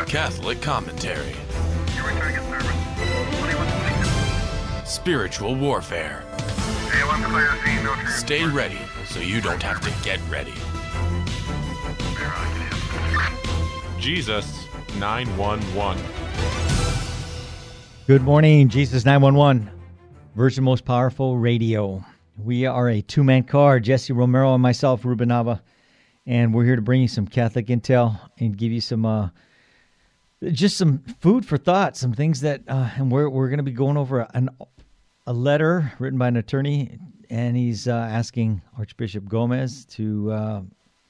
Catholic commentary. Spiritual warfare. Stay ready so you don't have to get ready. Jesus 911. Good morning, Jesus 911, Virgin Most Powerful Radio. We are a two-man car, Jesse Romero and myself, Ruben Nava, and we're here to bring you some Catholic intel and give you some, just some food for thought, some things that, and we're going to be going over a letter written by an attorney, and he's asking Archbishop Gomez to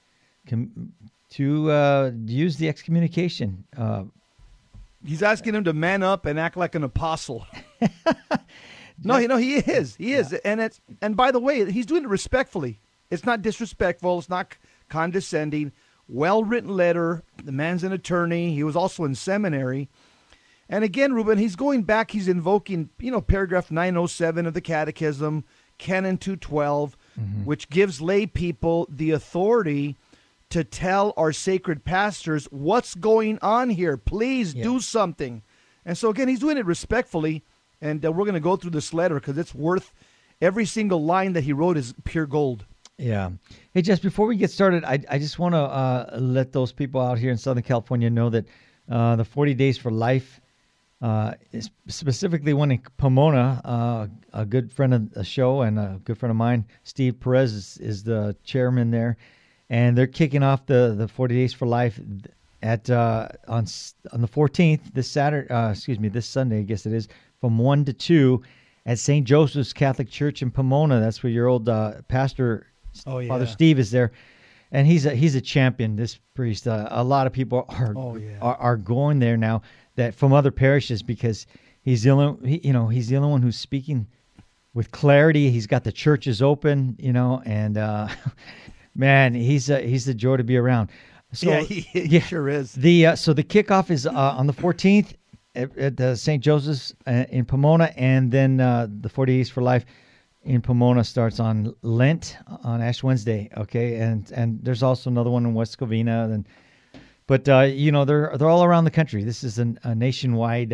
use the excommunication. He's asking him to man up and act like an apostle. No, he is. He is. And by the way, he's doing it respectfully. It's not disrespectful. It's not condescending. Well-written letter. The man's an attorney. He was also in seminary. And again, Ruben, he's going back. He's invoking, paragraph 907 of the Catechism, Canon 212, which gives lay people the authority to tell our sacred pastors what's going on here. Please do something. And so, again, he's doing it respectfully, and we're going to go through this letter because it's worth every single line that he wrote is pure gold. Yeah. Hey, Jess, before we get started, I just want to let those people out here in Southern California know that the 40 Days for Life, specifically one in Pomona, a good friend of the show and a good friend of mine, Steve Perez, is the chairman there. And they're kicking off the 40 Days for Life at on the 14th, this Sunday, I guess it is, from 1 to 2 at St. Joseph's Catholic Church in Pomona. That's where your old pastor, Father Steve, is there. And he's a champion, this priest. A lot of people are going there now that from other parishes because he's the only one who's speaking with clarity. He's got the churches open, and man, he's a joy to be around. So, he sure is. So the kickoff is on the 14th at St. Joseph's in Pomona, and then the 40 Days for Life in Pomona starts on Lent on Ash Wednesday. Okay, and there's also another one in West Covina, but they're all around the country. This is a nationwide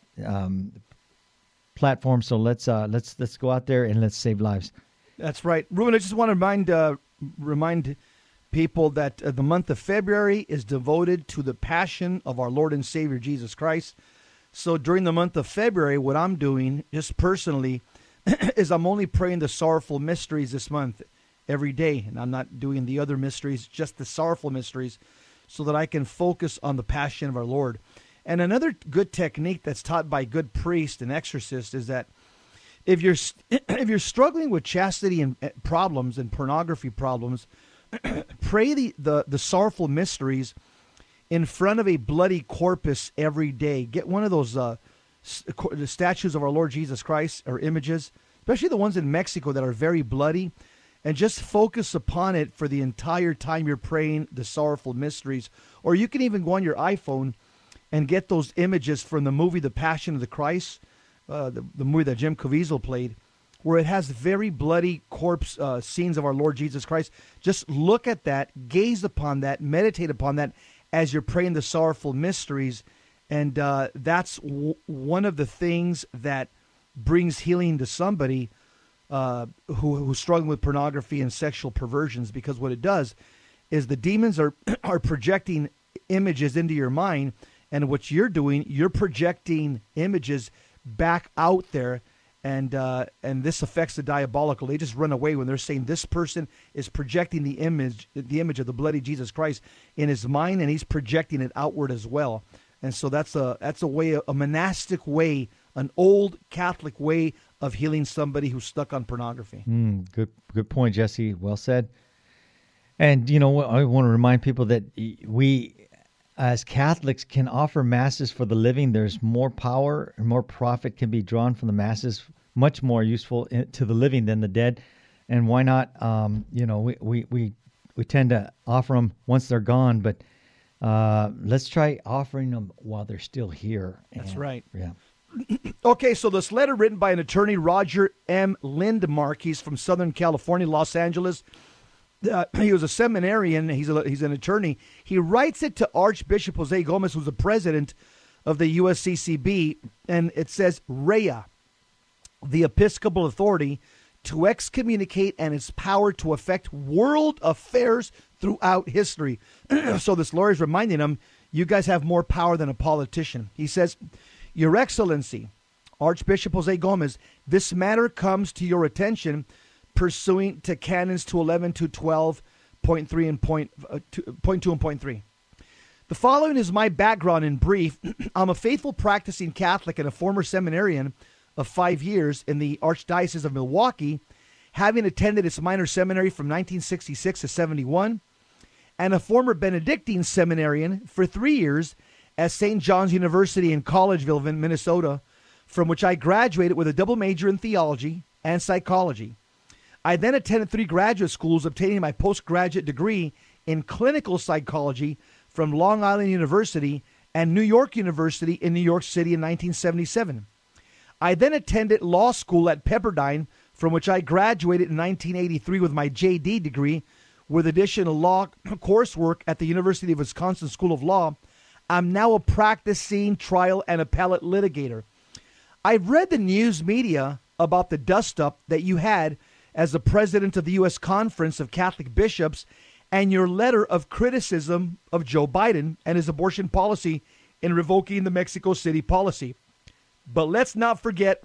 platform. So let's go out there and let's save lives. That's right, Ruben. I just want to remind people that the month of February is devoted to the passion of our Lord and Savior Jesus Christ. So during the month of February, what I'm doing just personally is I'm only praying the sorrowful mysteries this month every day, and I'm not doing the other mysteries, just the sorrowful mysteries, so that I can focus on the passion of our Lord. And another good technique that's taught by good priests and exorcists is that if you're struggling with chastity and problems and pornography problems, pray the sorrowful mysteries in front of a bloody corpus every day. Get one of those the statues of our Lord Jesus Christ or images, especially the ones in Mexico that are very bloody, and just focus upon it for the entire time you're praying the sorrowful mysteries. Or you can even go on your iPhone and get those images from the movie The Passion of the Christ, the movie that Jim Caviezel played, where it has very bloody corpse scenes of our Lord Jesus Christ. Just look at that, gaze upon that, meditate upon that as you're praying the sorrowful mysteries. And that's one of the things that brings healing to somebody who's struggling with pornography and sexual perversions, because what it does is the demons are projecting images into your mind, and what you're doing, you're projecting images back out there, and this affects the diabolical. They just run away when they're saying this person is projecting the image of the bloody Jesus Christ in his mind, and he's projecting it outward as well. And so that's a way, a monastic way, an old Catholic way of healing somebody who's stuck on pornography. Good point, Jesse. Well said. And I want to remind people that we, as Catholics, can offer masses for the living. There's more power and more profit can be drawn from the masses, much more useful to the living than the dead. And why not? We tend to offer them once they're gone, but let's try offering them while they're still here. That's right. Yeah. Okay, so this letter written by an attorney, Roger M. Lindmark. He's from Southern California, Los Angeles. he was a seminarian. He's an attorney. He writes it to Archbishop Jose Gomez, who's the president of the USCCB, and it says, Rea, the Episcopal authority to excommunicate and its power to affect world affairs throughout history. So this lawyer is reminding him, you guys have more power than a politician. He says, Your Excellency, Archbishop Jose Gomez, this matter comes to your attention pursuant to Canons 211, 212.3 and point 2 and point 3. The following is my background in brief. I'm a faithful practicing Catholic and a former seminarian of 5 years in the Archdiocese of Milwaukee, having attended its minor seminary from 1966 to 71, and a former Benedictine seminarian for 3 years at St. John's University in Collegeville, Minnesota, from which I graduated with a double major in theology and psychology. I then attended 3 graduate schools, obtaining my postgraduate degree in clinical psychology from Long Island University and New York University in New York City in 1977. I then attended law school at Pepperdine, from which I graduated in 1983 with my JD degree, with additional law coursework at the University of Wisconsin School of Law. I'm now a practicing trial and appellate litigator. I've read the news media about the dust-up that you had as the president of the U.S. Conference of Catholic Bishops and your letter of criticism of Joe Biden and his abortion policy in revoking the Mexico City policy. But let's not forget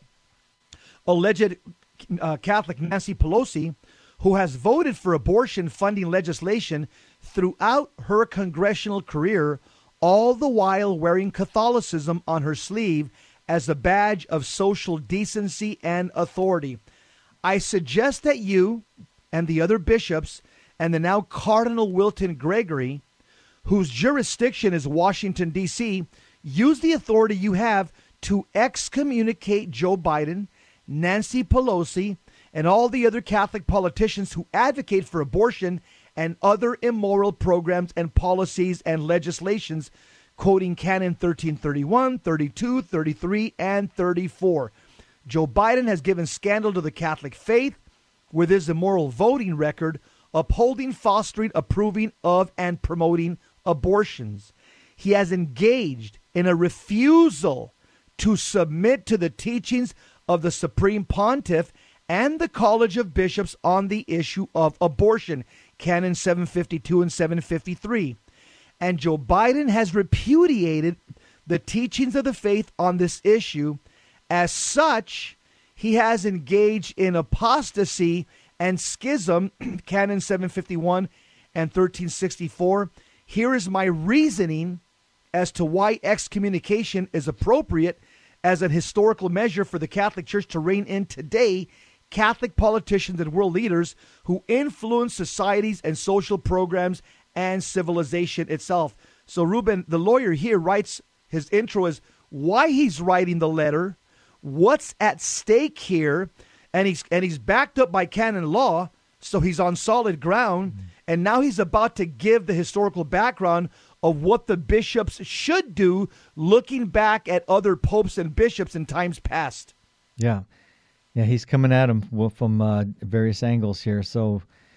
alleged Catholic Nancy Pelosi, who has voted for abortion funding legislation throughout her congressional career, all the while wearing Catholicism on her sleeve as a badge of social decency and authority. I suggest that you and the other bishops and the now Cardinal Wilton Gregory, whose jurisdiction is Washington, D.C., use the authority you have to excommunicate Joe Biden, Nancy Pelosi, and all the other Catholic politicians who advocate for abortion and other immoral programs and policies and legislations, quoting Canon 1331, 32, 33, and 34. Joe Biden has given scandal to the Catholic faith with his immoral voting record, upholding, fostering, approving of, and promoting abortions. He has engaged in a refusal to submit to the teachings of the Supreme Pontiff and the College of Bishops on the issue of abortion, Canon 752 and 753. And Joe Biden has repudiated the teachings of the faith on this issue. As such, he has engaged in apostasy and schism, Canon 751 and 1364. Here is my reasoning as to why excommunication is appropriate as an historical measure for the Catholic Church to rein in today Catholic politicians and world leaders who influence societies and social programs and civilization itself. So Ruben, the lawyer here, writes, his intro is why he's writing the letter, what's at stake here, and he's backed up by canon law, so he's on solid ground. And now he's about to give the historical background of what the bishops should do, looking back at other popes and bishops in times past. Yeah, he's coming at him from various angles here. So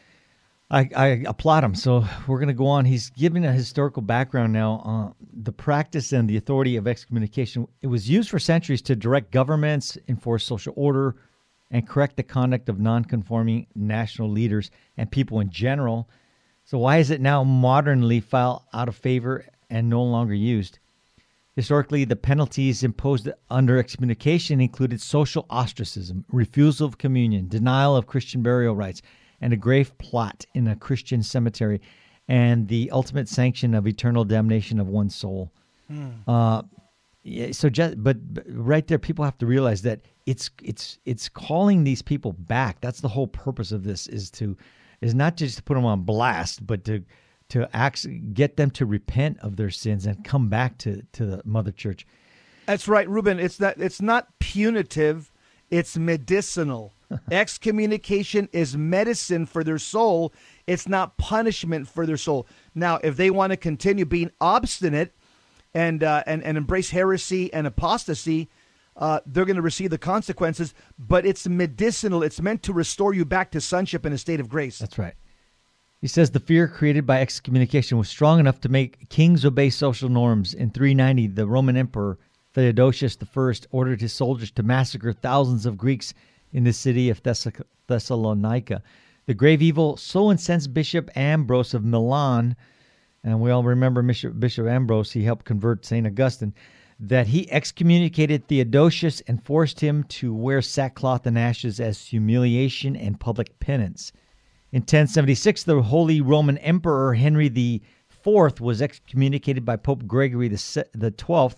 I applaud him. So we're going to go on. He's giving a historical background now on the practice and the authority of excommunication. It was used for centuries to direct governments, enforce social order, and correct the conduct of non-conforming national leaders and people in general. So why is it now modernly fell out of favor and no longer used? Historically, the penalties imposed under excommunication included social ostracism, refusal of communion, denial of Christian burial rites, and a grave plot in a Christian cemetery, and the ultimate sanction of eternal damnation of one's soul. But right there, people have to realize that it's calling these people back. That's the whole purpose of this, is not just to put them on blast, but to actually get them to repent of their sins and come back to the Mother Church. That's right, Ruben. It's not punitive, it's medicinal. Excommunication is medicine for their soul. It's not punishment for their soul. Now, if they want to continue being obstinate and embrace heresy and apostasy, they're going to receive the consequences. But it's medicinal. It's meant to restore you back to sonship in a state of grace. That's right. He says the fear created by excommunication was strong enough to make kings obey social norms. In 390, the Roman Emperor Theodosius I ordered his soldiers to massacre thousands of Greeks in the city of Thessalonica. The grave evil so incensed Bishop Ambrose of Milan, and we all remember Bishop Ambrose, he helped convert St. Augustine, that he excommunicated Theodosius and forced him to wear sackcloth and ashes as humiliation and public penance. In 1076, the Holy Roman Emperor Henry IV was excommunicated by Pope Gregory the Seventh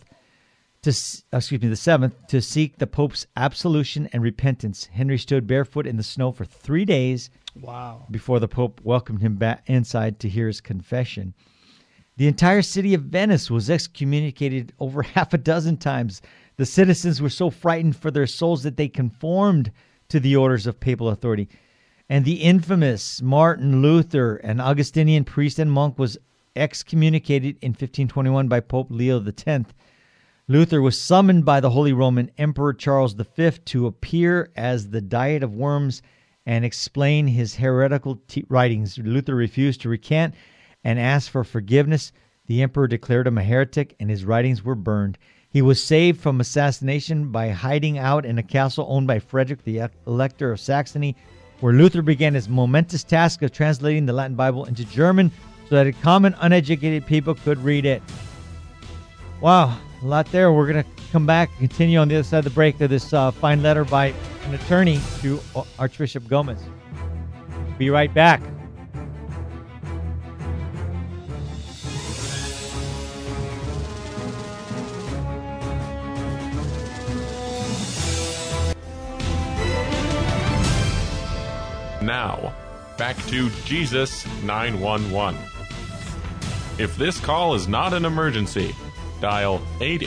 to seek the Pope's absolution and repentance. Henry stood barefoot in the snow for 3 days. Wow. Before the Pope welcomed him back inside to hear his confession. The entire city of Venice was excommunicated over half a dozen times. The citizens were so frightened for their souls that they conformed to the orders of papal authority. And the infamous Martin Luther, an Augustinian priest and monk, was excommunicated in 1521 by Pope Leo X. Luther was summoned by the Holy Roman Emperor Charles V to appear as the Diet of Worms and explain his heretical writings. Luther refused to recant and asked for forgiveness. The emperor declared him a heretic, and his writings were burned. He was saved from assassination by hiding out in a castle owned by Frederick the Elector of Saxony, where Luther began his momentous task of translating the Latin Bible into German so that common uneducated people could read it. Wow, a lot there. We're going to come back and continue on the other side of the break to this fine letter by an attorney to Archbishop Gomez. Be right back. Now, back to Jesus 911. If this call is not an emergency, dial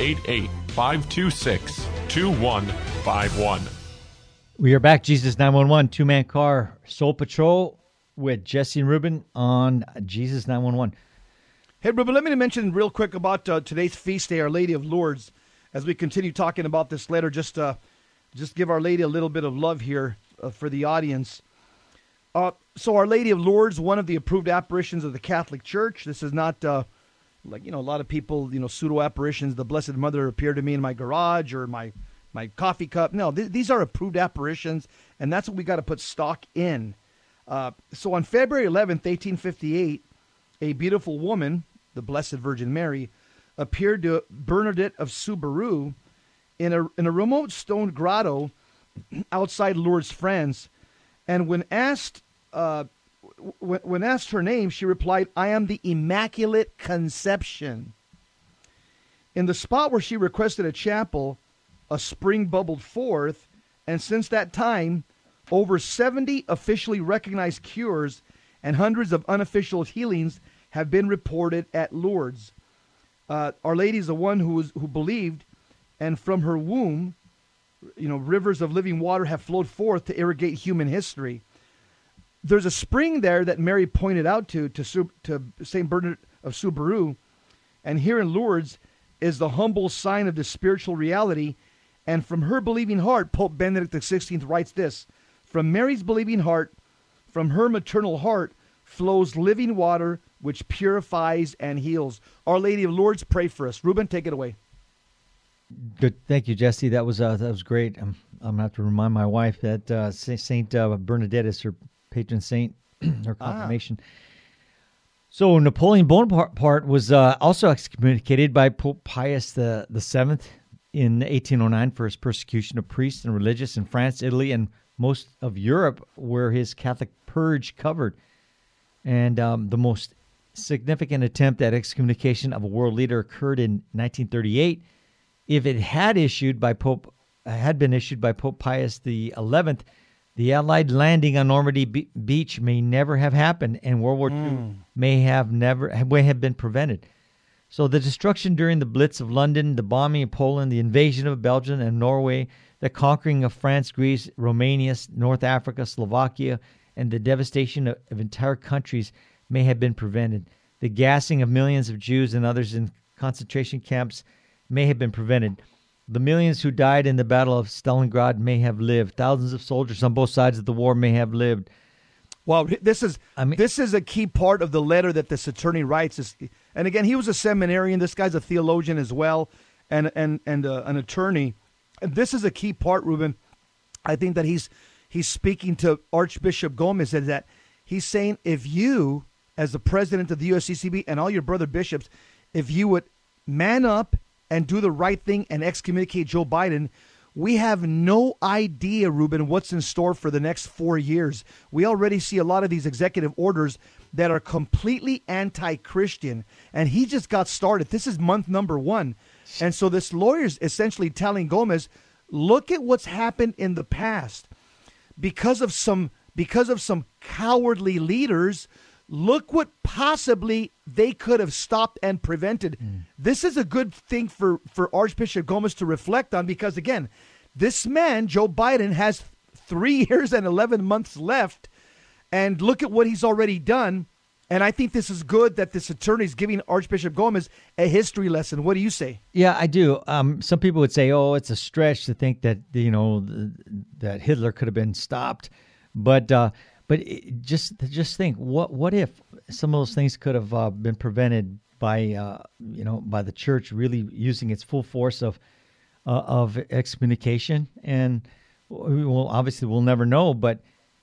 888-526-2151. We are back. Jesus 911, two-man car, Soul Patrol with Jesse and Ruben on Jesus 911. Hey, Ruben, let me mention real quick about today's feast day, Our Lady of Lourdes. As we continue talking about this letter, just give Our Lady a little bit of love here for the audience. So Our Lady of Lourdes, one of the approved apparitions of the Catholic Church. This is not like, a lot of people, pseudo apparitions. The Blessed Mother appeared to me in my garage or my coffee cup. No, these are approved apparitions, and that's what we got to put stock in. So on February 11th, 1858, a beautiful woman, the Blessed Virgin Mary, appeared to Bernadette of Subaru in a remote stone grotto outside Lourdes, France. And when asked her name, she replied, "I am the Immaculate Conception." In the spot where she requested a chapel, a spring bubbled forth, and since that time, over 70 officially recognized cures and hundreds of unofficial healings have been reported at Lourdes. Our Lady is the one who believed, and from her womb, rivers of living water have flowed forth to irrigate human history. There's a spring there that Mary pointed out to St. Bernard of Subaru, and here in Lourdes is the humble sign of the spiritual reality. And from her believing heart, Pope Benedict XVI writes this: "From Mary's believing heart, from her maternal heart, flows living water which purifies and heals." Our Lady of Lourdes, pray for us. Ruben, take it away. Good, thank you, Jesse. That was great. I'm gonna have to remind my wife that Saint Bernadette is her patron saint, her confirmation. So Napoleon Bonaparte was also excommunicated by Pope Pius the Seventh in 1809 for his persecution of priests and religious in France, Italy, and most of Europe, where his Catholic purge covered. And the most significant attempt at excommunication of a world leader occurred in 1938. If it had been issued by Pope Pius XI, the Allied landing on Normandy Beach may never have happened, and World War II may have been prevented. So the destruction during the Blitz of London, the bombing of Poland, the invasion of Belgium and Norway, the conquering of France, Greece, Romania, North Africa, Slovakia, and the devastation of entire countries may have been prevented. The gassing of millions of Jews and others in concentration camps may have been prevented. The millions who died in the Battle of Stalingrad may have lived. Thousands of soldiers on both sides of the war may have lived. Well, this is I mean- this is a key part of the letter that this attorney writes. And again, he was a seminarian. This guy's a theologian as well, and an attorney. And this is a key part, Ruben. I think that he's speaking to Archbishop Gomez, and that he's saying, if you, as the president of the USCCB and all your brother bishops, if you would man up and do the right thing and excommunicate Joe Biden, we have no idea, Ruben, what's in store for the next 4 years. We already see a lot of these executive orders that are completely anti-Christian, and he just got started. This is month number 1. And so this lawyer's essentially telling Gomez, look at what's happened in the past. Because of some cowardly leaders, look what possibly they could have stopped and prevented. This is a good thing for Archbishop Gomez to reflect on, because, again, this man, Joe Biden, has 3 years and 11 months left, and look at what he's already done. And I think this is good that this attorney is giving Archbishop Gomez a history lesson. What do you say? Yeah, I do. Some people would say, "Oh, it's a stretch to think that that Hitler could have been stopped," but just think, what if some of those things could have been prevented by by the church really using its full force of excommunication? And obviously we'll never know, but.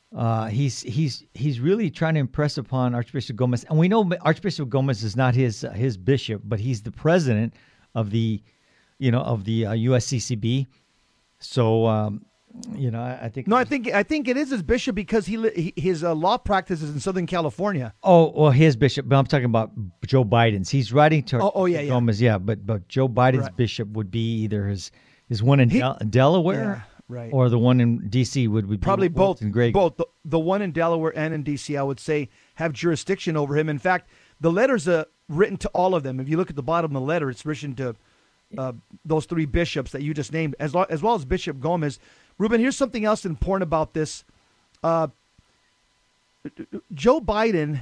He's really trying to impress upon Archbishop Gomez, and we know Archbishop Gomez is not his bishop, but he's the president of the USCCB. So I think I think it is his bishop, because his law practice is in Southern California. Oh, well, his bishop, but I'm talking about Joe Biden's. He's writing to Gomez, but Joe Biden's bishop would be either his one in Delaware. Yeah. Right. Or the one in D.C. would be probably both. Greg. Both the one in Delaware and in D.C. I would say have jurisdiction over him. In fact, the letter's written to all of them. If you look at the bottom of the letter, it's written to those 3 bishops that you just named, as well as Bishop Gomez. Ruben, here's something else important about this. Joe Biden,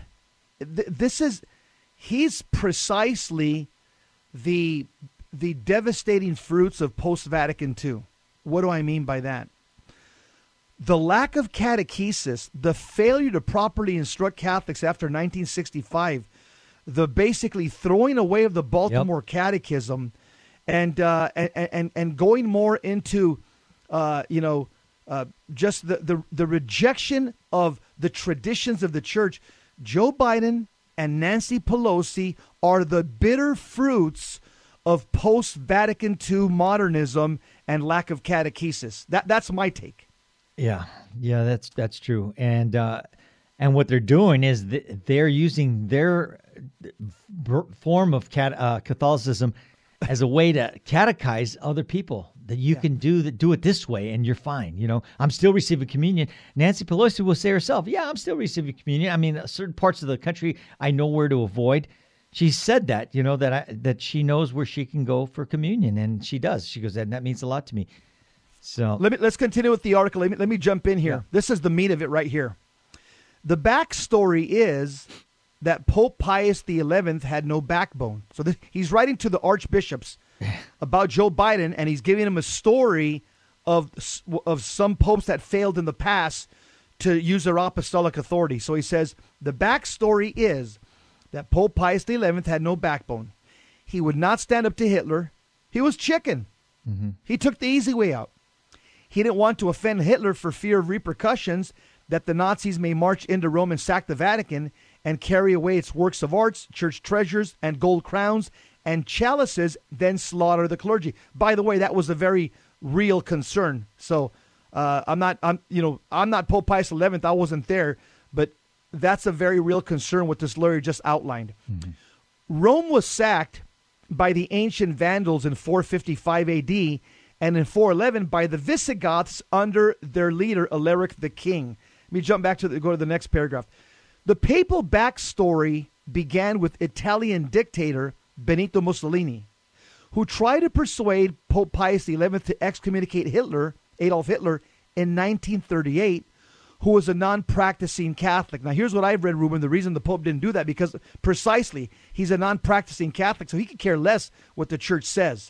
he's precisely the devastating fruits of post-Vatican II. What do I mean by that? The lack of catechesis, the failure to properly instruct Catholics after 1965, the basically throwing away of the Baltimore Catechism, and going more into, just the rejection of the traditions of the church. Joe Biden and Nancy Pelosi are the bitter fruits of post-Vatican II modernism and lack of catechesis. That's my take. Yeah, that's true. And what they're doing is they're using their form of Catholicism as a way to catechize other people, that you can do it this way and you're fine. I'm still receiving communion. Nancy Pelosi will say herself, "Yeah, I'm still receiving communion. I mean, certain parts of the country I know where to avoid." She said that, that she knows where she can go for communion, and she does. She goes, and that means a lot to me. So let's continue with the article. Let me jump in here. Yeah. This is the meat of it right here. The backstory is that Pope Pius XI had no backbone. So he's writing to the archbishops about Joe Biden, and he's giving them a story of some popes that failed in the past to use their apostolic authority. So he says the backstory is that Pope Pius XI had no backbone. He would not stand up to Hitler. He was chicken. Mm-hmm. He took the easy way out. He didn't want to offend Hitler for fear of repercussions that the Nazis may march into Rome and sack the Vatican and carry away its works of arts, church treasures, and gold crowns and chalices, then slaughter the clergy. By the way, that was a very real concern. So I'm not Pope Pius XI. I wasn't there, but that's a very real concern what this lawyer just outlined. Mm-hmm. Rome was sacked by the ancient Vandals in 455 AD and in 411 by the Visigoths under their leader Alaric the King. Let me jump back go to the next paragraph. The papal backstory began with Italian dictator Benito Mussolini, who tried to persuade Pope Pius XI to excommunicate Adolf Hitler, in 1938, who was a non-practicing Catholic. Now, here's what I've read, Ruben. The reason the Pope didn't do that, because precisely he's a non-practicing Catholic, so he could care less what the church says.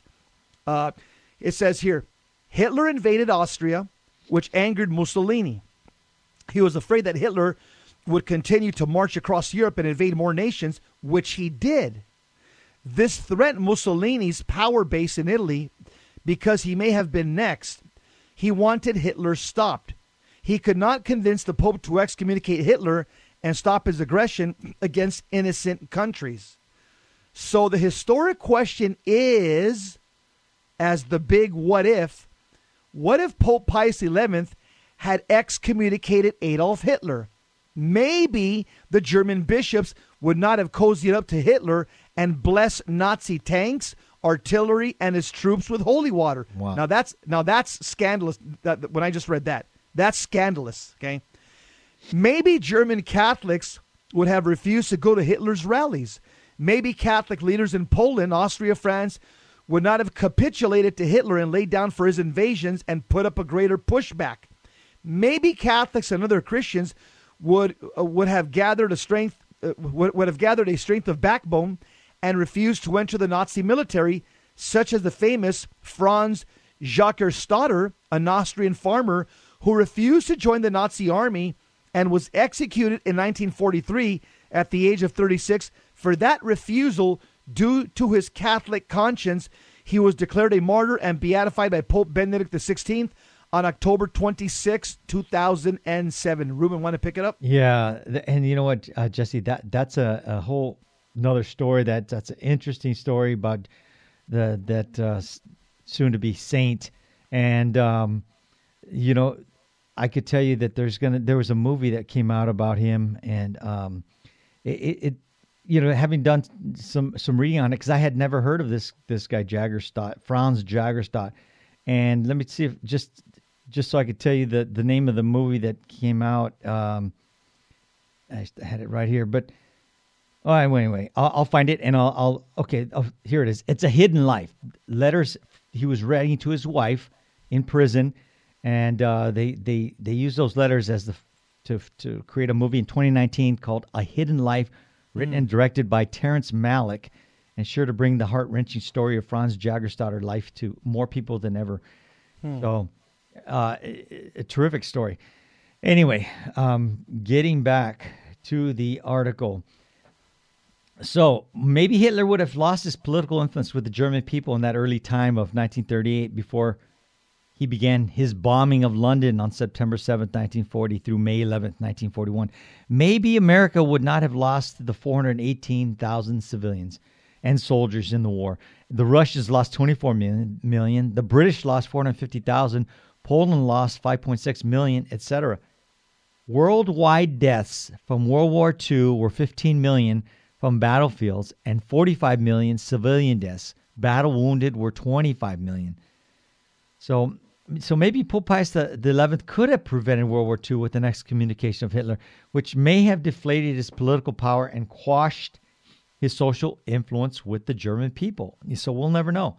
It says here, Hitler invaded Austria, which angered Mussolini. He was afraid that Hitler would continue to march across Europe and invade more nations, which he did. This threatened Mussolini's power base in Italy because he may have been next. He wanted Hitler stopped. He could not convince the Pope to excommunicate Hitler and stop his aggression against innocent countries. So the historic question is, as the big what if Pope Pius XI had excommunicated Adolf Hitler? Maybe the German bishops would not have cozied up to Hitler and blessed Nazi tanks, artillery, and his troops with holy water. Wow. Now that's scandalous. When I just read that, that's scandalous. Okay, maybe German Catholics would have refused to go to Hitler's rallies. Maybe Catholic leaders in Poland, Austria, France would not have capitulated to Hitler and laid down for his invasions and put up a greater pushback. Maybe Catholics and other Christians would have gathered a strength of backbone and refused to enter the Nazi military, such as the famous Franz Jackerstatter, an Austrian farmer who refused to join the Nazi army and was executed in 1943 at the age of 36. For that refusal, due to his Catholic conscience, he was declared a martyr and beatified by Pope Benedict XVI on October 26, 2007. Ruben, want to pick it up? Yeah, and you know what, Jesse, that's a whole another story. That's an interesting story about that soon-to-be saint. And, I could tell you that there was a movie that came out about him, and having done some reading on it, because I had never heard of this guy Franz Jagerstadt. And let me see if just so I could tell you the name of the movie that came out. I had it right here, but anyway, I'll find it and here it is. It's A Hidden Life. Letters he was writing to his wife in prison, and they used those letters as to create a movie in 2019 called A Hidden Life, written and directed by Terrence Malick, and sure to bring the heart-wrenching story of Franz Jagerstatter life to more people than ever. So, a terrific story. Anyway, getting back to the article. So, maybe Hitler would have lost his political influence with the German people in that early time of 1938 before he began his bombing of London on September 7th, 1940 through May 11th, 1941. Maybe America would not have lost the 418,000 civilians and soldiers in the war. The Russians lost 24 million. The British lost 450,000. Poland lost 5.6 million, etc. Worldwide deaths from World War II were 15 million from battlefields and 45 million civilian deaths. Battle wounded were 25 million. So maybe Pope Pius XI could have prevented World War II with an excommunication of Hitler, which may have deflated his political power and quashed his social influence with the German people. So we'll never know.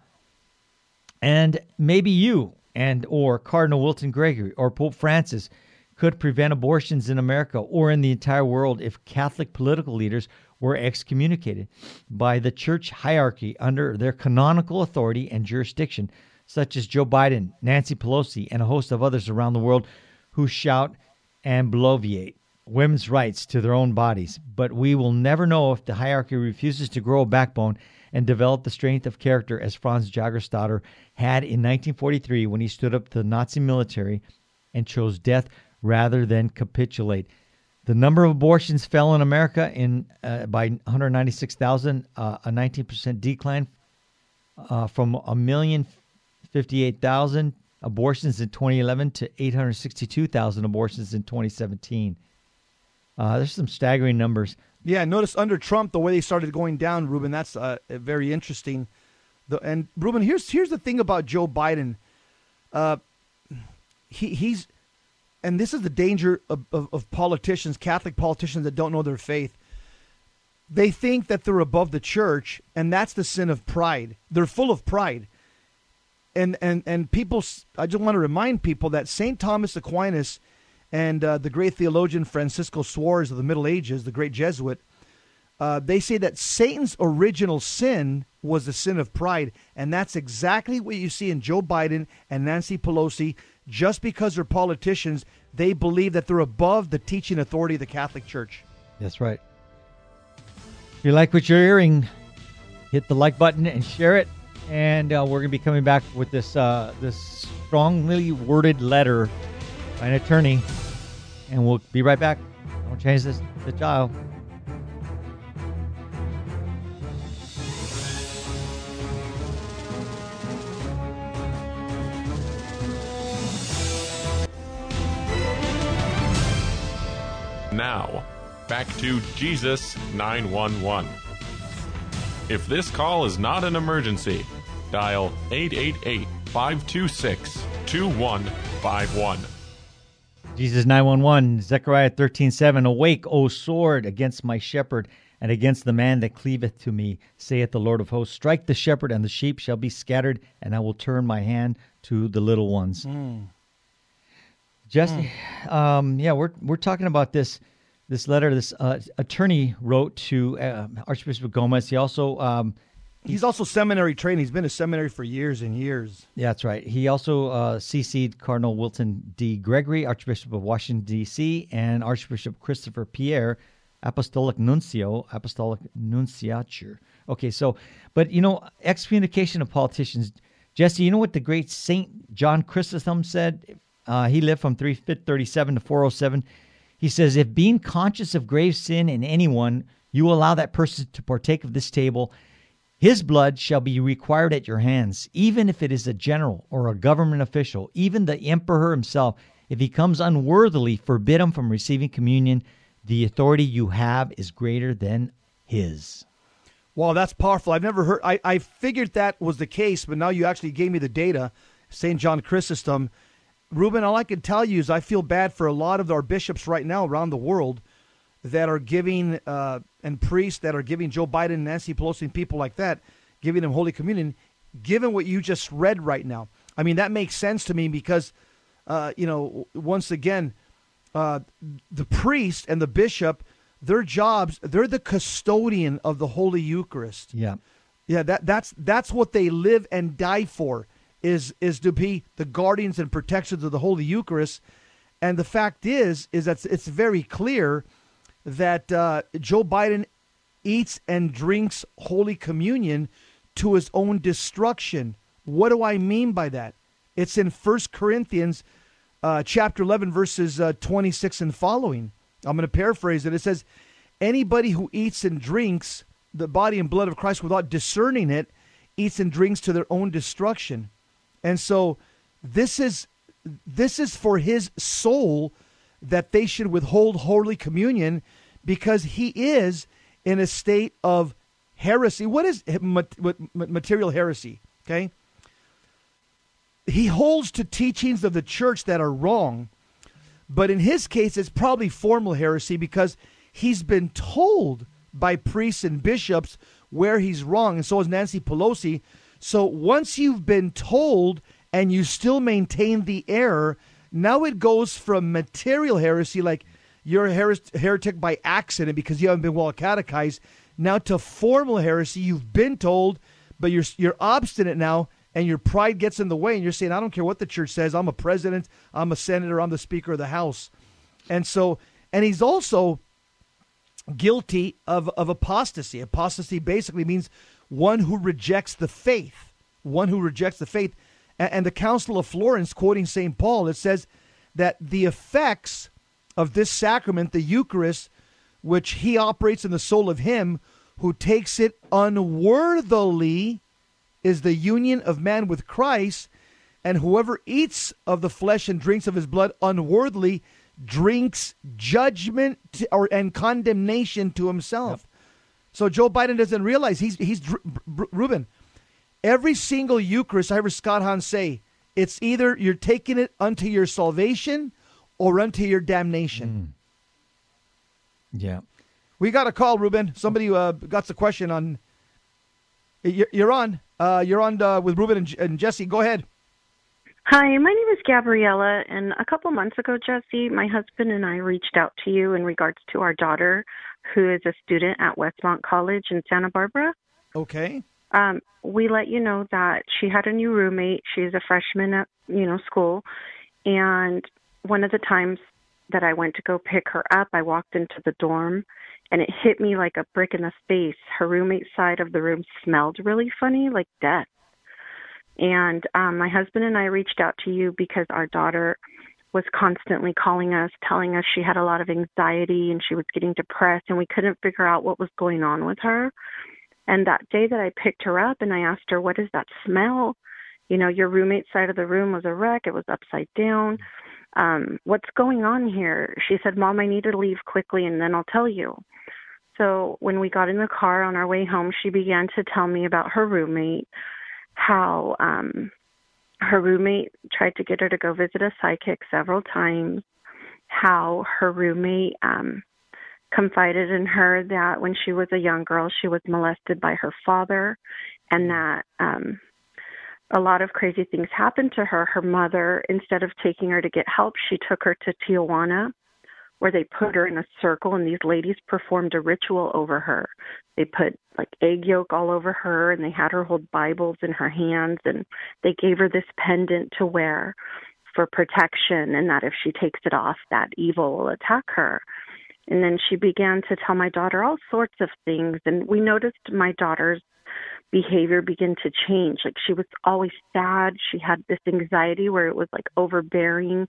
And maybe you or Cardinal Wilton Gregory or Pope Francis could prevent abortions in America or in the entire world if Catholic political leaders were excommunicated by the church hierarchy under their canonical authority and jurisdiction, such as Joe Biden, Nancy Pelosi, and a host of others around the world who shout and bloviate women's rights to their own bodies. But we will never know if the hierarchy refuses to grow a backbone and develop the strength of character as Franz Jagerstatter had in 1943 when he stood up to the Nazi military and chose death rather than capitulate. The number of abortions fell in America by 196,000, a 19% decline from 1,058,000 abortions in 2011 to 862,000 abortions in 2017. There's some staggering numbers. Yeah, notice under Trump the way they started going down, Ruben. That's very interesting. And Ruben, here's the thing about Joe Biden. He's and this is the danger of politicians, Catholic politicians that don't know their faith. They think that they're above the church, and that's the sin of pride. They're full of pride. And people, I just want to remind people that St. Thomas Aquinas and the great theologian Francisco Suarez of the Middle Ages, the great Jesuit, they say that Satan's original sin was the sin of pride. And that's exactly what you see in Joe Biden and Nancy Pelosi. just because they're politicians, they believe that they're above the teaching authority of the Catholic Church. That's right. If you like what you're hearing, hit the like button and share it. And we're going to be coming back with this strongly worded letter by an attorney. And we'll be right back. Don't change the dial. Now, back to Jesus 911. If this call is not an emergency, dial 888-526-2151. Jesus 911, Zechariah 13:7. Awake, O sword, against my shepherd, and against the man that cleaveth to me, saith the Lord of hosts. Strike the shepherd, and the sheep shall be scattered, and I will turn my hand to the little ones. Jesse, we're talking about this letter this attorney wrote to Archbishop Gomez. He also he's also seminary trained. He's been to seminary for years and years. Yeah, that's right. He also CC'd Cardinal Wilton D. Gregory, Archbishop of Washington, D.C., and Archbishop Christopher Pierre, Apostolic Nunciature. Okay, so, but excommunication of politicians. Jesse, you know what the great Saint John Chrysostom said? He lived from 337 to 407. He says, if being conscious of grave sin in anyone, you allow that person to partake of this table, his blood shall be required at your hands, even if it is a general or a government official, even the emperor himself. If he comes unworthily, forbid him from receiving communion. The authority you have is greater than his. Wow, that's powerful. I've never heard. I figured that was the case, but now you actually gave me the data. St. John Chrysostom. Ruben, all I can tell you is I feel bad for a lot of our bishops right now around the world that are giving, and priests that are giving Joe Biden, Nancy Pelosi, and people like that, giving them Holy Communion, given what you just read right now. I mean, that makes sense to me because, once again, the priest and the bishop, their jobs, they're the custodian of the Holy Eucharist. Yeah. Yeah, that's what they live and die for, is to be the guardians and protectors of the Holy Eucharist. And the fact is that it's very clear that Joe Biden eats and drinks Holy Communion to his own destruction. What do I mean by that? It's in 1 Corinthians chapter 11, verses 26 and following. I'm going to paraphrase it. It says, anybody who eats and drinks the body and blood of Christ without discerning it eats and drinks to their own destruction. And so this is for his soul that they should withhold Holy Communion, because he is in a state of heresy. What is material heresy? Okay. He holds to teachings of the church that are wrong, but in his case, it's probably formal heresy because he's been told by priests and bishops where he's wrong, and so is Nancy Pelosi. So once you've been told and you still maintain the error, now it goes from material heresy, like you're a heretic by accident because you haven't been well catechized, now to formal heresy. You've been told, but you're obstinate now, and your pride gets in the way, and you're saying, I don't care what the church says. I'm a president, I'm a senator, I'm the Speaker of the House. And he's also guilty of apostasy. Apostasy basically means one who rejects the faith. One who rejects the faith. And the Council of Florence, quoting St. Paul, it says that the effects of this sacrament, the Eucharist, which he operates in the soul of him who takes it unworthily, is the union of man with Christ, and whoever eats of the flesh and drinks of his blood unworthily drinks judgment and condemnation to himself. Yep. So Joe Biden doesn't realize he's Ruben. Every single Eucharist, I heard Scott Hahn say, it's either you're taking it unto your salvation or unto your damnation. Yeah. We got a call, Ruben. Somebody got the question on. You're on. You're on with Ruben and Jesse. Go ahead. Hi, my name is Gabriella, and a couple months ago, Jesse, my husband and I reached out to you in regards to our daughter, who is a student at Westmont College in Santa Barbara. Okay. We let you know that she had a new roommate. She's a freshman at school, And one of the times that I went to go pick her up, I walked into the dorm, and it hit me like a brick in the face. Her roommate's side of the room smelled really funny, like death. And my husband and I reached out to you because our daughter was constantly calling us, telling us she had a lot of anxiety and she was getting depressed, and we couldn't figure out what was going on with her. And that day that I picked her up and I asked her, what is that smell? You know, your roommate's side of the room was a wreck. It was upside down. What's going on here? She said, Mom, I need to leave quickly and then I'll tell you. So when we got in the car on our way home, she began to tell me about her roommate, how her roommate tried to get her to go visit a psychic several times, how her roommate confided in her that when she was a young girl, she was molested by her father, and that a lot of crazy things happened to her. Her mother, instead of taking her to get help, she took her to Tijuana, where they put her in a circle, and these ladies performed a ritual over her. They put like egg yolk all over her, and they had her hold Bibles in her hands, and they gave her this pendant to wear for protection, and that if she takes it off, that evil will attack her. And then she began to tell my daughter all sorts of things, and we noticed my daughter's behavior begin to change. Like, she was always sad. She had this anxiety where it was like overbearing.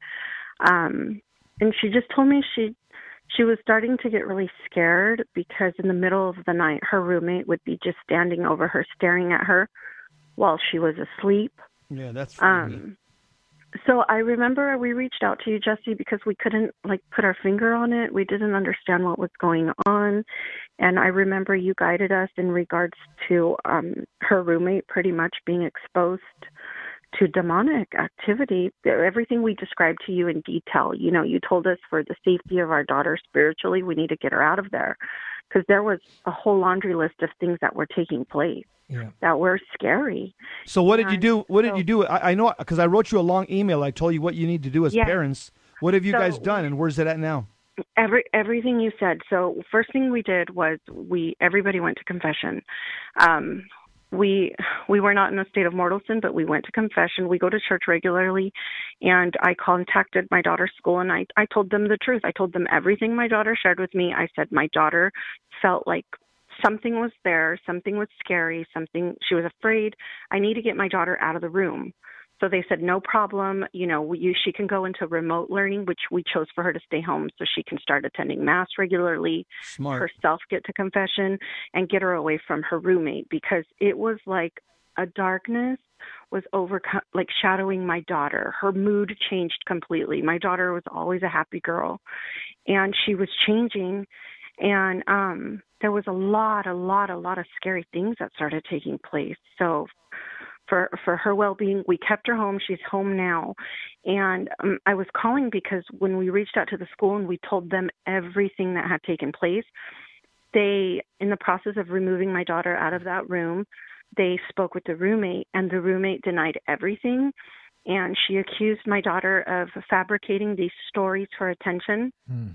And she just told me she was starting to get really scared because in the middle of the night, her roommate would be just standing over her, staring at her while she was asleep. Yeah, that's funny. So I remember we reached out to you, Jesse, because we couldn't put our finger on it. We didn't understand what was going on. And I remember you guided us in regards to her roommate pretty much being exposed to demonic activity. Everything we described to you in detail. You know, you told us for the safety of our daughter spiritually, we need to get her out of there, because there was a whole laundry list of things that were taking place. Yeah. That were scary. So what did you do? What did you do? I know, because I wrote you a long email. I told you what you need to do as parents. What have you guys done, and where's it at now? Everything you said. So first thing we did was everybody went to confession. We were not in a state of mortal sin, but we went to confession. We go to church regularly, and I contacted my daughter's school, and I told them the truth. I told them everything my daughter shared with me. I said my daughter felt like something was there, something was scary, she was afraid. I need to get my daughter out of the room. So they said, no problem. You know, she can go into remote learning, which we chose for her to stay home so she can start attending mass regularly, herself get to confession, and get her away from her roommate, because it was like a darkness was shadowing my daughter. Her mood changed completely. My daughter was always a happy girl, and she was changing. And there was a lot of scary things that started taking place. So for her well-being, we kept her home. She's home now. And I was calling because when we reached out to the school and we told them everything that had taken place, they, in the process of removing my daughter out of that room, they spoke with the roommate, and the roommate denied everything. And she accused my daughter of fabricating these stories for attention.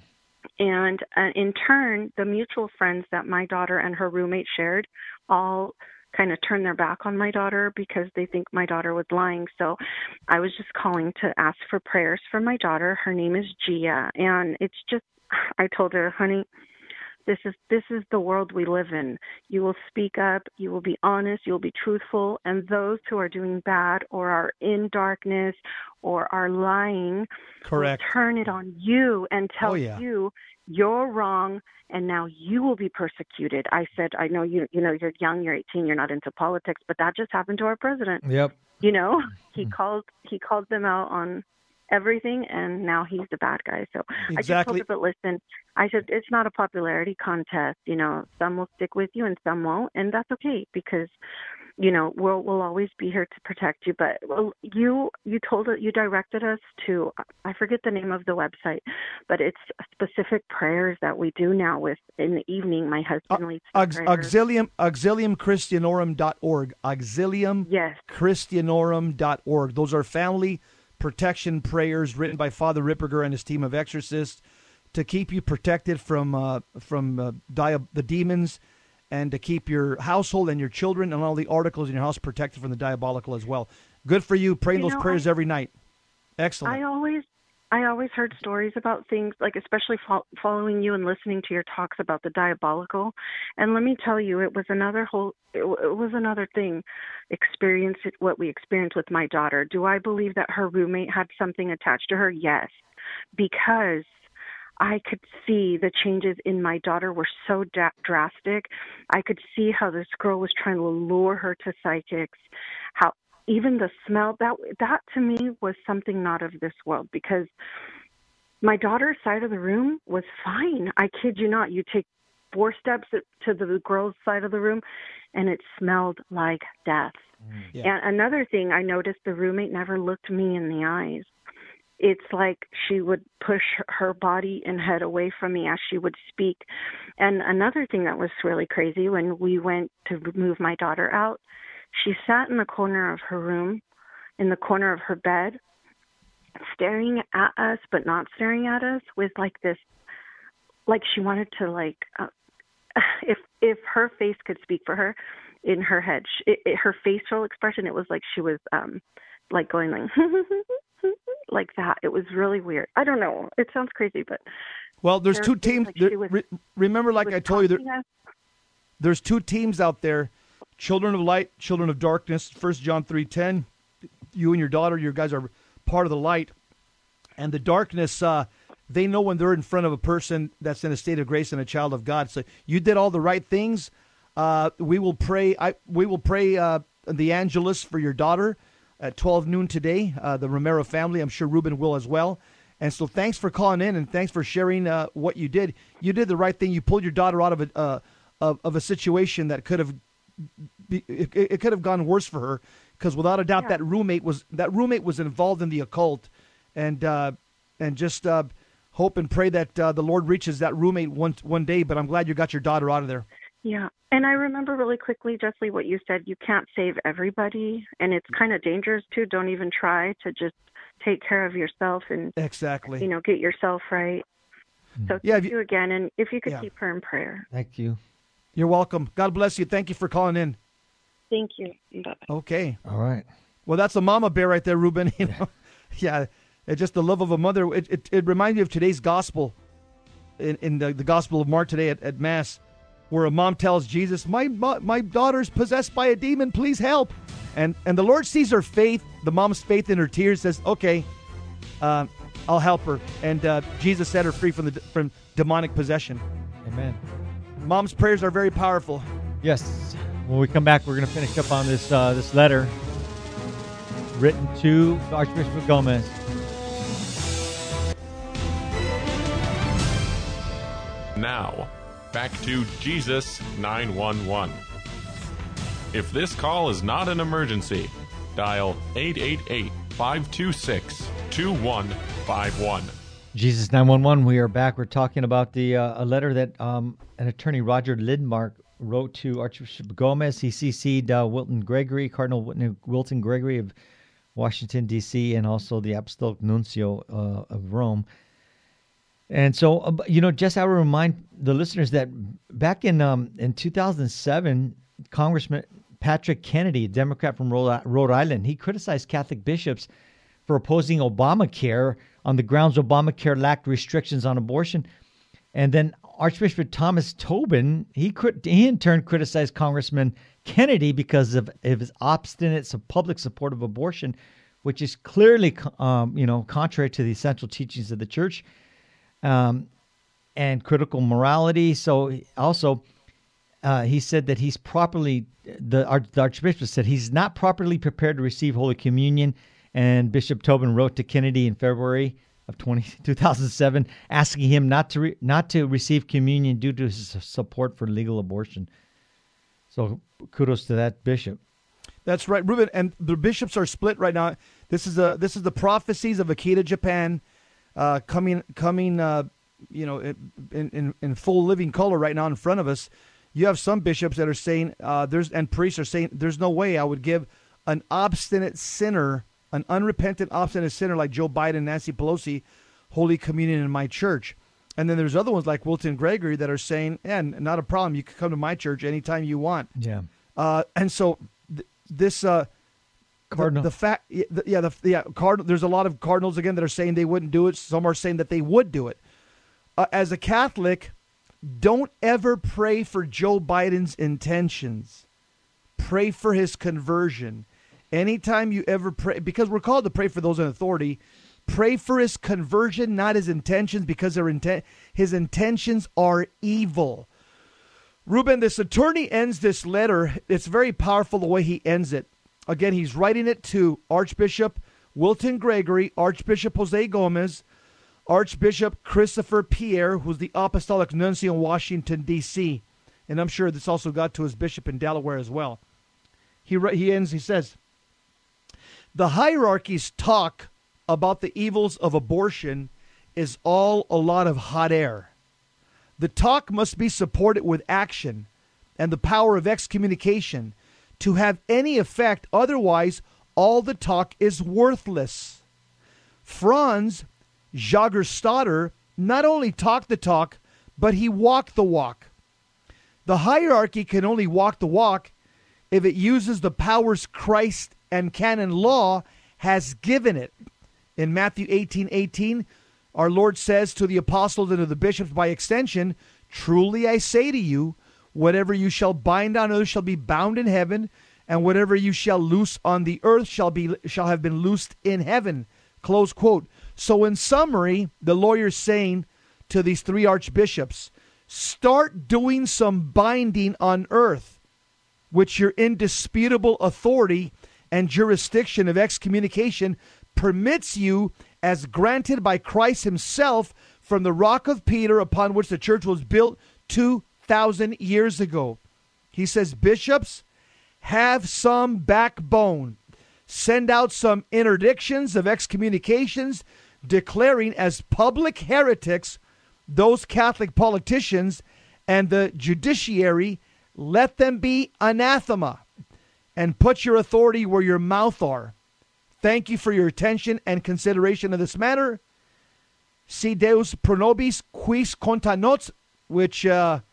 And in turn, the mutual friends that my daughter and her roommate shared all kind of turned their back on my daughter because they think my daughter was lying. So I was just calling to ask for prayers for my daughter. Her name is Gia. And it's just, I told her, honey, this is the world we live in. You will speak up, you will be honest, you will be truthful, and those who are doing bad or are in darkness or are lying will turn it on you and tell you you're wrong, and now you will be persecuted. I said, I know you're young, you're 18, you're not into politics, but that just happened to our president. Yep. You know, he called them out on everything, and now he's the bad guy. So I just told her, but listen, I said, it's not a popularity contest. You know, some will stick with you and some won't, and that's okay, because, you know, we'll always be here to protect you. But you directed us to, I forget the name of the website, but it's specific prayers that we do now with in the evening. My husband leads auxiliumchristianorum.org. Auxiliumchristianorum.org. Those are family protection prayers written by Father Ripperger and his team of exorcists to keep you protected from the demons, and to keep your household and your children and all the articles in your house protected from the diabolical as well. Good for you, praying those prayers every night. Excellent. I always heard stories about things, like especially following you and listening to your talks about the diabolical. And let me tell you, it was another thing. What we experienced with my daughter. Do I believe that her roommate had something attached to her? Yes, because I could see the changes in my daughter were so drastic. I could see how this girl was trying to lure her to psychics, how even the smell, that to me was something not of this world, because my daughter's side of the room was fine. I kid you not. You take 4 steps to the girl's side of the room, and it smelled like death. Yeah. And another thing I noticed, the roommate never looked me in the eyes. It's like she would push her body and head away from me as she would speak. And another thing that was really crazy, when we went to move my daughter out, she sat in the corner of her room, in the corner of her bed, staring at us, but not staring at us, with like this, like she wanted to, like, if her face could speak for her, in her head, her facial expression, it was like she was like going like like that. It was really weird. I don't know. It sounds crazy, but well, there's 2 teams. Like remember, like I told you, there's 2 teams out there. Children of light, children of darkness. 1 John 3:10. You and your daughter, you guys are part of the light. And the darkness, they know when they're in front of a person that's in a state of grace and a child of God. So you did all the right things. We will pray. We will pray the Angelus for your daughter at 12 noon today. The Romero family. I'm sure Ruben will as well. And so thanks for calling in, and thanks for sharing what you did. You did the right thing. You pulled your daughter out of a situation that could have. It could have gone worse for her, because without a doubt that roommate was involved in the occult, and just hope and pray that the Lord reaches that roommate one day. But I'm glad you got your daughter out of there. Yeah, and I remember really quickly, Jessie, what you said. You can't save everybody, and it's kind of dangerous too. Don't even try to just take care of yourself and exactly, get yourself right. So thank you again, and if you could keep her in prayer. Thank you. You're welcome. God bless you. Thank you for calling in. Thank you. Bye-bye. Okay. All right. Well, that's a mama bear right there, Ruben. Yeah. It's just the love of a mother. It reminds me of today's gospel, in the Gospel of Mark today at Mass, where a mom tells Jesus, my daughter's possessed by a demon. Please help. And the Lord sees her faith, the mom's faith in her tears, says, okay, I'll help her. And Jesus set her free from demonic possession. Amen. Mom's prayers are very powerful. Yes. When we come back, we're going to finish up on this letter written to Archbishop Gomez. Now, back to Jesus 911. If this call is not an emergency, dial 888-526-2151. Jesus 911, we are back. We're talking about the a letter that an attorney, Roger Lidmark, wrote to Archbishop Gomez. He CC'd Cardinal Wilton Gregory of Washington, D.C., and also the Apostolic Nuncio of Rome. And so, Jess, I would remind the listeners that back in 2007, Congressman Patrick Kennedy, a Democrat from Rhode Island, he criticized Catholic bishops for opposing Obamacare on the grounds Obamacare lacked restrictions on abortion. And then Archbishop Thomas Tobin, he in turn criticized Congressman Kennedy because of his obstinate public support of abortion, which is clearly, contrary to the essential teachings of the Church, and critical morality. So also, he said that the Archbishop said he's not properly prepared to receive Holy Communion. And Bishop Tobin wrote to Kennedy in February of 2007, asking him not to receive communion due to his support for legal abortion. So kudos to that bishop. That's right, Ruben. And the bishops are split right now. This is the prophecies of Akita, Japan, coming in full living color right now in front of us. You have some bishops that are saying and priests are saying there's no way I would give an obstinate sinner, an unrepentant, obstinate sinner like Joe Biden and Nancy Pelosi, Holy Communion in my church. And then there's other ones like Wilton Gregory that are saying, not a problem. You can come to my church anytime you want. Yeah. And so this Cardinal. There's a lot of cardinals again that are saying they wouldn't do it. Some are saying that they would do it. As a Catholic, don't ever pray for Joe Biden's intentions. Pray for his conversion. Anytime you ever pray, because we're called to pray for those in authority, pray for his conversion, not his intentions, because his intentions are evil. Ruben, this attorney ends this letter. It's very powerful the way he ends it. Again, he's writing it to Archbishop Wilton Gregory, Archbishop Jose Gomez, Archbishop Christopher Pierre, who's the Apostolic Nuncio in Washington, D.C., and I'm sure this also got to his bishop in Delaware as well. He says, the hierarchy's talk about the evils of abortion is all a lot of hot air. The talk must be supported with action and the power of excommunication to have any effect. Otherwise, all the talk is worthless. Franz Jagerstatter not only talked the talk, but he walked the walk. The hierarchy can only walk the walk if it uses the powers Christ and canon law has given it. In Matthew 18:18, our Lord says to the apostles and to the bishops by extension, truly I say to you, whatever you shall bind on earth shall be bound in heaven, and whatever you shall loose on the earth shall have been loosed in heaven. Close quote. So in summary, the lawyer's saying to these three archbishops, start doing some binding on earth, which your indisputable authority and jurisdiction of excommunication permits you, as granted by Christ himself from the rock of Peter upon which the church was built 2,000 years ago. He says, bishops, have some backbone. Send out some interdictions of excommunications, declaring as public heretics those Catholic politicians and the judiciary. Let them be anathema, and put your authority where your mouth are. Thank you for your attention and consideration of this matter. Si Deus pro nobis quis contra nos, which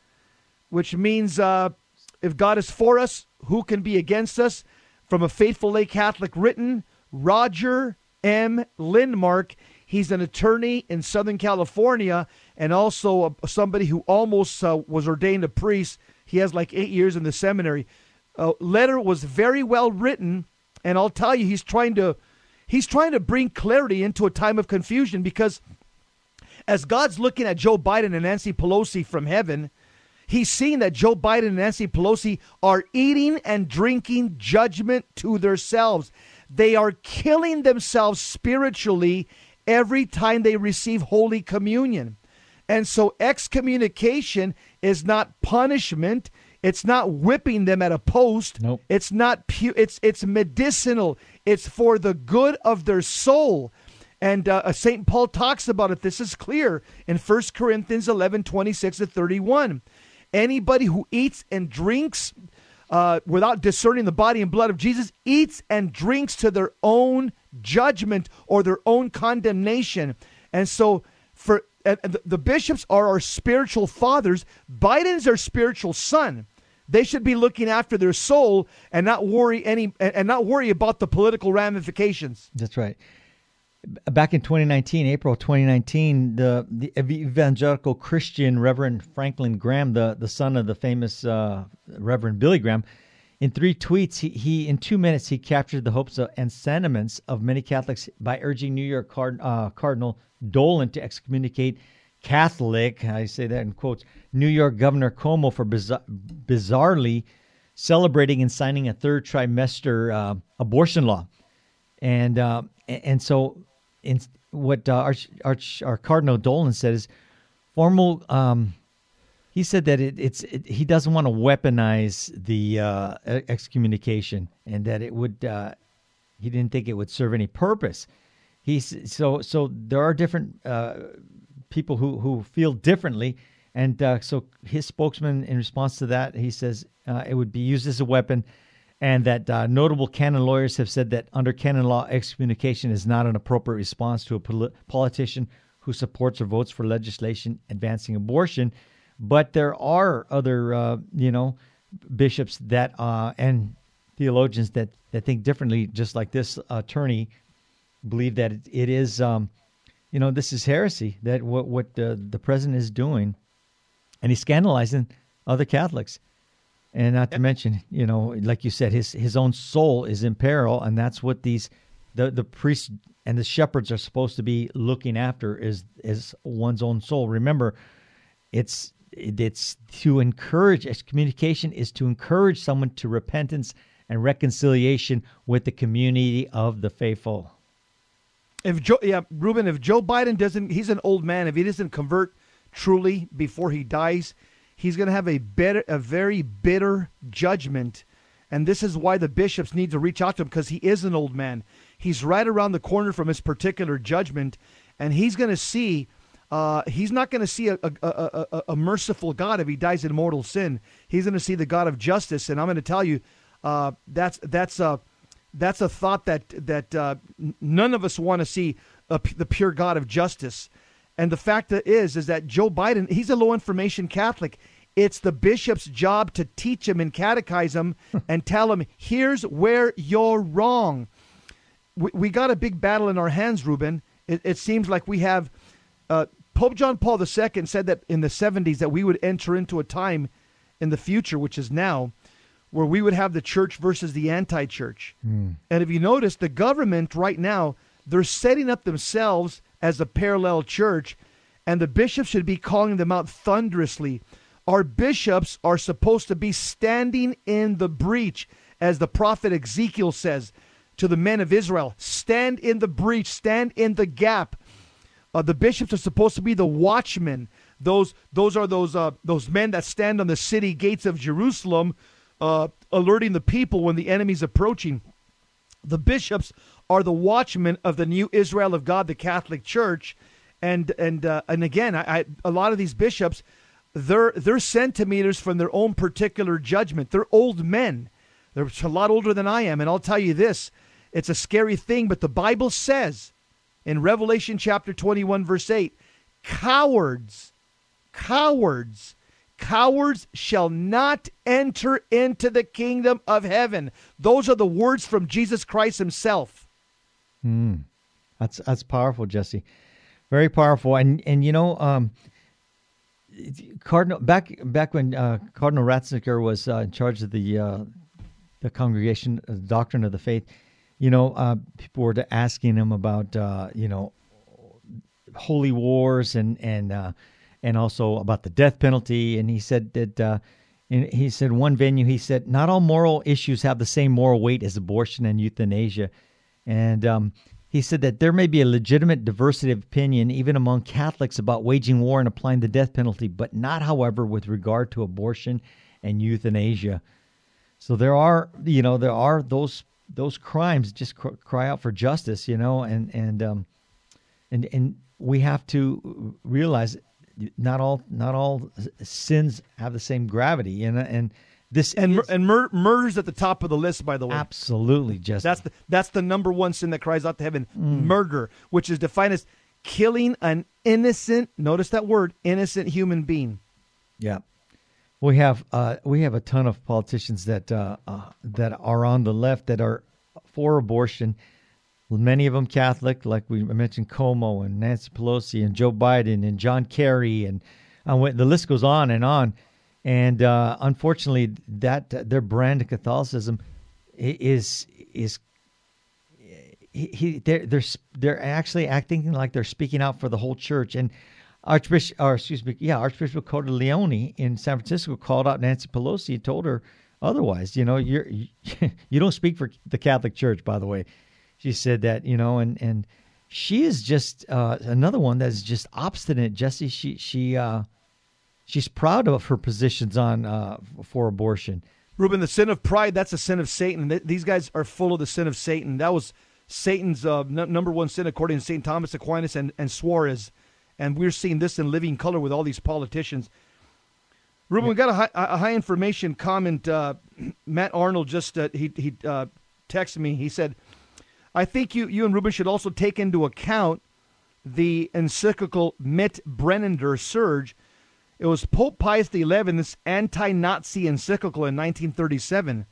means if God is for us, who can be against us? From a faithful lay Catholic written, Roger M. Lindmark. He's an attorney in Southern California and also somebody who almost was ordained a priest. He has like 8 years in the seminary. Letter was very well written, and I'll tell you, he's trying to bring clarity into a time of confusion, because as God's looking at Joe Biden and Nancy Pelosi from heaven, he's seeing that Joe Biden and Nancy Pelosi are eating and drinking judgment to themselves. They are killing themselves spiritually every time they receive Holy Communion. And so excommunication is not punishment. It's not whipping them at a post. Nope. It's not it's medicinal. It's for the good of their soul. And St. Paul talks about it. This is clear in 1 Corinthians 11:26-31. Anybody who eats and drinks without discerning the body and blood of Jesus eats and drinks to their own judgment or their own condemnation. And so the bishops are our spiritual fathers. Biden's our spiritual son. They should be looking after their soul and not worry about the political ramifications. That's right. Back in 2019, April 2019, the evangelical Christian Reverend Franklin Graham, the son of the famous Reverend Billy Graham, in 3 tweets, he in 2 minutes, he captured the hopes and sentiments of many Catholics by urging New York Cardinal Dolan to excommunicate Catholic, I say that in quotes, New York Governor Cuomo for bizarrely celebrating and signing a 3rd trimester abortion law. And so what our Cardinal Dolan said is formal. He said that he doesn't want to weaponize the excommunication, and that it would. He didn't think it would serve any purpose. So there are different people who feel differently, and so his spokesman, in response to that, he says it would be used as a weapon. And that notable canon lawyers have said that under canon law, excommunication is not an appropriate response to a politician who supports or votes for legislation advancing abortion. But there are other, bishops that and theologians that think differently, just like this attorney, believe that it is, this is heresy, that what the president is doing, and he's scandalizing other Catholics. And not to mention, like you said, his own soul is in peril, and that's what the priests and the shepherds are supposed to be looking after is one's own soul. Remember, it's to encourage. Excommunication is to encourage someone to repentance and reconciliation with the community of the faithful. Ruben, if Joe Biden doesn't, he's an old man. If he doesn't convert truly before he dies, he's going to have a very bitter judgment. And this is why the bishops need to reach out to him, because he is an old man. He's right around the corner from his particular judgment, and he's going to see. He's not going to see a merciful God if he dies in mortal sin. He's going to see the God of justice, and I'm going to tell you, that's a thought that none of us want to see, the pure God of justice. And the fact is that Joe Biden, he's a low information Catholic. It's the bishop's job to teach him and catechize him and tell him, here's where you're wrong. We got a big battle in our hands, Ruben. It seems like we have. Pope John Paul II said that in the 70s that we would enter into a time in the future, which is now, where we would have the church versus the anti-church. And if you notice, the government right now, they're setting up themselves as a parallel church, and the bishops should be calling them out thunderously. Our bishops are supposed to be standing in the breach, as the prophet Ezekiel says to the men of Israel. Stand in the breach, stand in the gap. The bishops are supposed to be the watchmen. Those are those men that stand on the city gates of Jerusalem, alerting the people when the enemy's approaching. The bishops are the watchmen of the new Israel of God, the Catholic Church, and again, a lot of these bishops, they're centimeters from their own particular judgment. They're old men. They're a lot older than I am, and I'll tell you this: it's a scary thing, but the Bible says in Revelation chapter 21, verse 8, cowards shall not enter into the kingdom of heaven. Those are the words from Jesus Christ himself. That's powerful, Jesse. Very powerful. And Cardinal back when Cardinal Ratzinger was in charge of the congregation, doctrine of the faith, people were asking him about holy wars and also about the death penalty. And he said that one venue, he said, not all moral issues have the same moral weight as abortion and euthanasia. And he said that there may be a legitimate diversity of opinion even among Catholics about waging war and applying the death penalty, but not, however, with regard to abortion and euthanasia. So there are those crimes just cry out for justice, and we have to realize not all sins have the same gravity, and murder's at the top of the list, by the way. Absolutely, Jesse. That's the number one sin that cries out to heaven. Murder, which is defined as killing an innocent, notice that word, innocent human being. Yeah. We have a ton of politicians that are on the left that are for abortion. Many of them Catholic, like we mentioned, Cuomo and Nancy Pelosi and Joe Biden and John Kerry, and the list goes on and on. And unfortunately, that their brand of Catholicism they're actually acting like they're speaking out for the whole church. And Archbishop Cordileone in San Francisco called out Nancy Pelosi and told her otherwise. You don't speak for the Catholic Church, by the way. She said that, and she is just another one that's just obstinate, Jesse. She's proud of her positions on for abortion. Ruben, the sin of pride, that's a sin of Satan. These guys are full of the sin of Satan. That was Satan's number one sin, according to St. Thomas Aquinas and Suarez. And we're seeing this in living color with all these politicians. Ruben, we got a high information comment. Matt Arnold just he texted me. He said, I think you and Ruben should also take into account the encyclical Mit Brennender Surge. It was Pope Pius XI's anti-Nazi encyclical in 1937.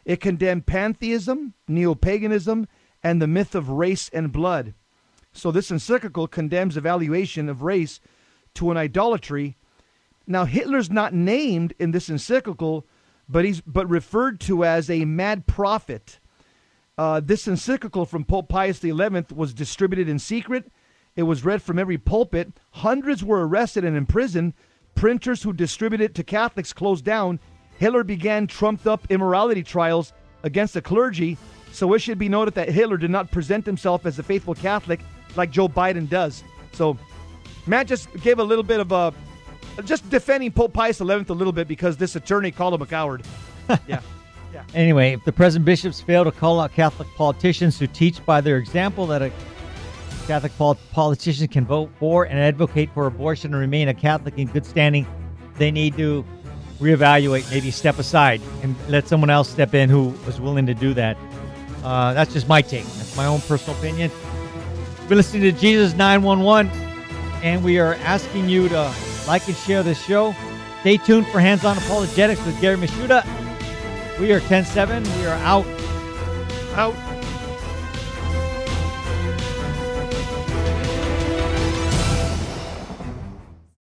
It condemned pantheism, neo-paganism, and the myth of race and blood. So this encyclical condemns evaluation of race to an idolatry. Now, Hitler's not named in this encyclical, but referred to as a mad prophet. This encyclical from Pope Pius XI was distributed in secret. It was read from every pulpit. Hundreds were arrested and imprisoned. Printers who distributed it to Catholics closed down. Hitler began trumped-up immorality trials against the clergy. So it should be noted that Hitler did not present himself as a faithful Catholic like Joe Biden does. So Matt just gave a little bit of just defending Pope Pius XI a little bit because this attorney called him a coward. Yeah. Anyway, if the present bishops fail to call out Catholic politicians who teach by their example that a Catholic politician can vote for and advocate for abortion and remain a Catholic in good standing, they need to reevaluate, maybe step aside and let someone else step in who was willing to do that. That's just my take. That's my own personal opinion. We've been listening to Jesus 911, and we are asking you to like and share this show. Stay tuned for Hands-On Apologetics with Gary Michuta. We are 10-7. We are out. Out.